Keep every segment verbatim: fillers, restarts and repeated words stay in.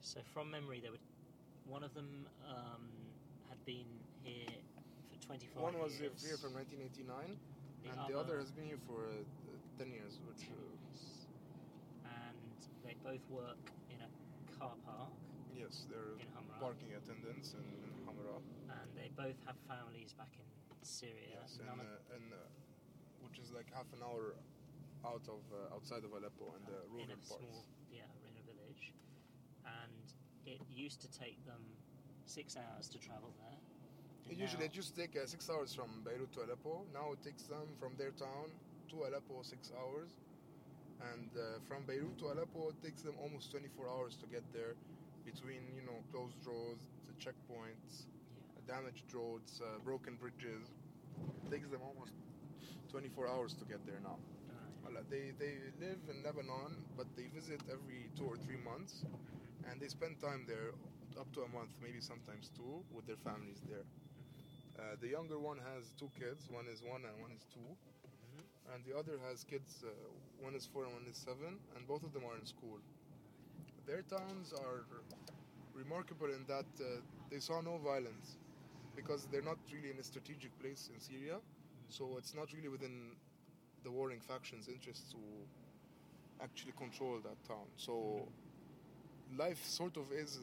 So from memory, there were one of them um, had been here for twenty-five One was years. here from nineteen eighty-nine, The and other, the other has been here for uh, ten years. Which, ten uh, years. And they both work in a car park. Yes, they're in Hamra. parking attendants in, in Hamra. And they both have families back in Syria. Yes, None and, of, uh, and uh, which is like half an hour out of uh, outside of Aleppo and the uh, rural in a parts. small, yeah, in a village. And it used to take them six hours to travel there. It usually it used to take uh, six hours from Beirut to Aleppo. Now it takes them from their town to Aleppo six hours, and uh, from Beirut to Aleppo it takes them almost twenty-four hours to get there, between you know closed roads, the checkpoints, yeah. damaged roads, uh, broken bridges. It takes them almost twenty-four hours to get there now. Right. Well, they they live in Lebanon, but they visit every two or three months, and they spend time there up to a month, maybe sometimes two, with their families there. Uh, the younger one has two kids. One is one and one is two. Mm-hmm. And the other has kids. Uh, one is four and one is seven. And both of them are in school. Their towns are remarkable in that uh, they saw no violence, because they're not really in a strategic place in Syria. So it's not really within the warring factions' interest to actually control that town. So life sort of is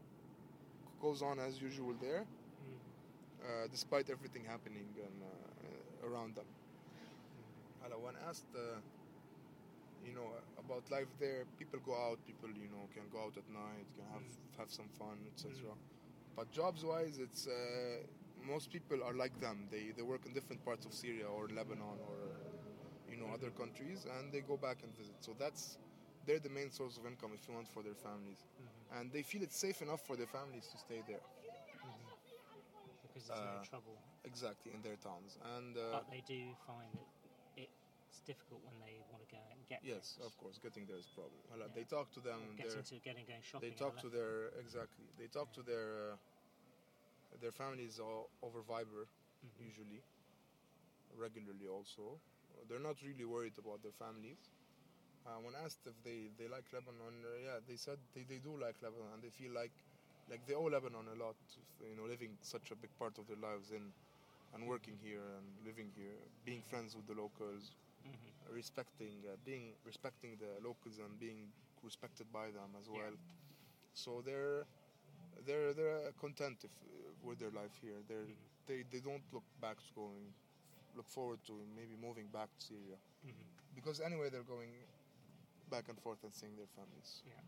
goes on as usual there. Uh, despite everything happening and, uh, around them. Mm. When asked, uh, you know, about life there, people go out, people, you know, can go out at night, can have mm. have some fun, et cetera. Mm. But jobs-wise, it's uh, most people are like them. They they work in different parts of Syria or Lebanon or, you know, other countries, and they go back and visit. So that's they're the main source of income, if you want, for their families, mm-hmm. and they feel it's safe enough for their families to stay there. Mm-hmm. Because there's uh, no trouble. Exactly, in their towns. And uh, but they do find that it's difficult when they want to go out and get yes, things. of course, getting there is a problem. Well, yeah. They talk to them. Getting to getting going shopping. They talk to their exactly. They talk yeah. to their uh, their families all over Viber, mm-hmm. usually, regularly. Also, they're not really worried about their families. Uh, when asked if they, they like Lebanon, uh, yeah, they said they, they do like Lebanon, and they feel like like they owe Lebanon a lot, you know, living such a big part of their lives in, and working here and living here, being friends with the locals, mm-hmm. respecting, uh, being respecting the locals and being respected by them as well. Yeah. So they're they're they're content if, uh, with their life here. They're mm-hmm. they they don't look back to going, look forward to maybe moving back to Syria, mm-hmm. because anyway they're going back and forth and seeing their families. Yeah.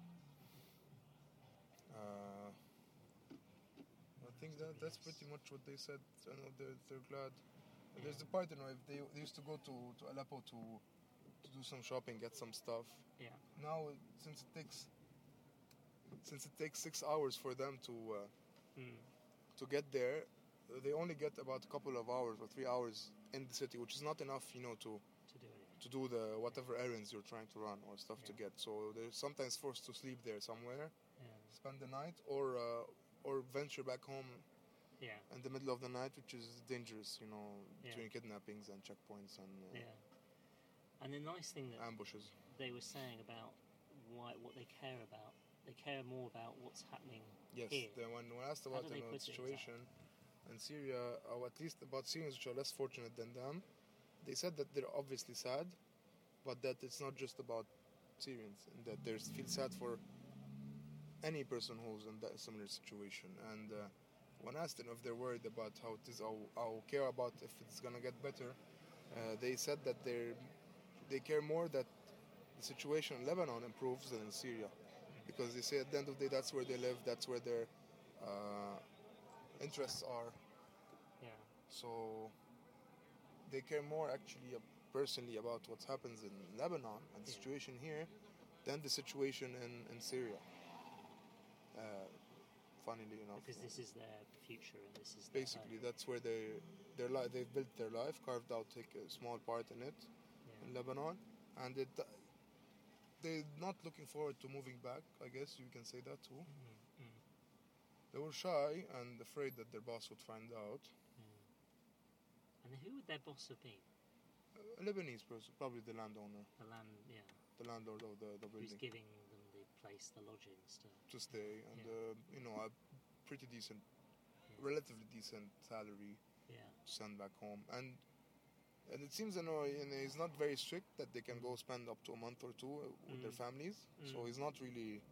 Uh, I think that that's pretty much what they said. I know they're, they're glad. Yeah. There's the part, you know, if they, they used to go to, to Aleppo to to do some shopping, get some stuff. Yeah. Now, since it takes since it takes six hours for them to uh, mm. to get there, they only get about a couple of hours or three hours in the city, which is not enough, you know, to to do it. to do the whatever errands you're trying to run or stuff yeah. to get. So they're sometimes forced to sleep there somewhere, yeah. spend the night, or uh, or venture back home yeah. in the middle of the night, which is dangerous, you know, yeah. between kidnappings and checkpoints and uh, yeah. And the nice thing that ambushes. They were saying about why what they care about, they care more about what's happening yes, here. Yes, when, when asked about you know, the situation in Syria, or at least about Syrians which are less fortunate than them, they said that they're obviously sad, but that it's not just about Syrians, and that they feel sad for any person who's in that similar situation. And uh, when asked them if they're worried about how it is, or, or care about if it's gonna get better, uh, they said that they they care more that the situation in Lebanon improves than in Syria, because they say at the end of the day that's where they live, that's where their uh, interests are. Yeah. So they care more actually uh, personally about what happens in Lebanon and the yeah. situation here than the situation in, in Syria. Uh, funnily enough, because this is their future and this is basically their that's where they their li- they've built their life, carved out take a small part in it yeah. in Lebanon, and it, they're not looking forward to moving back. I guess you can say that too. Mm-hmm. Mm. They were shy and afraid that their boss would find out. Mm. And who would their boss have been? A Lebanese person, probably the landowner. The land, yeah. The landlord of the, the building. Who's giving them the place, the lodgings to. to stay, and Yeah. uh, you know, a pretty decent, Yeah. relatively decent salary Yeah. to send back home, and and it seems, you know, you know, he's not very strict that they can go spend up to a month or two uh, with their Mm. families. So Mm. he's not really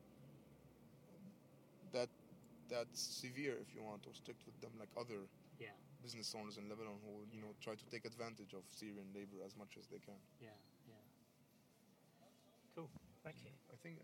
that that severe, if you want, or strict with them like other Yeah. business owners in Lebanon who you Yeah. know try to take advantage of Syrian labor as much as they can. Yeah. Yeah. Cool. Thank you. I think